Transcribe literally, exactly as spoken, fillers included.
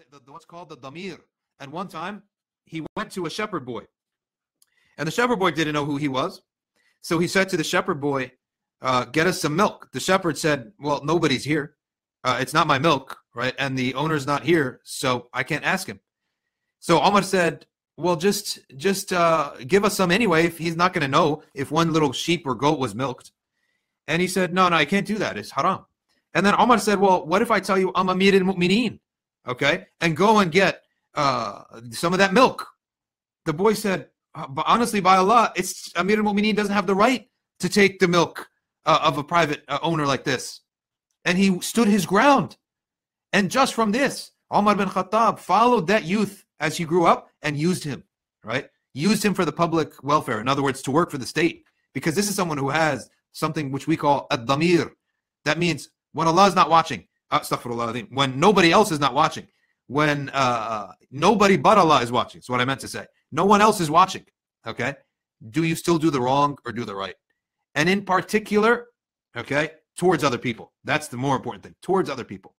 the, the what's called the damir. And one time he went to a shepherd boy, and the shepherd boy didn't know who he was. So he said to the shepherd boy, uh, get us some milk. The shepherd said, well, nobody's here. Uh, it's not my milk, right? And the owner's not here, so I can't ask him. So Omar said, well, just just uh, give us some anyway. If he's not going to know if one little sheep or goat was milked. And he said, no, no, I can't do that. It's haram. And then Omar said, well, what if I tell you I'm Amir al-Mu'mineen, okay? And go and get uh, some of that milk. The boy said, but honestly, by Allah, it's Amir al-Mu'mineen doesn't have the right to take the milk uh, of a private uh, owner like this. And he stood his ground. And just from this, Omar bin Khattab followed that youth as he grew up and used him, right? Used him for the public welfare. In other words, to work for the state. Because this is someone who has something which we call ad-damir. That means when Allah is not watching, astaghfirullah, when nobody else is not watching, when uh, nobody but Allah is watching, is what I meant to say. No one else is watching, okay? Do you still do the wrong or do the right? And in particular, okay, towards other people. That's the more important thing, towards other people.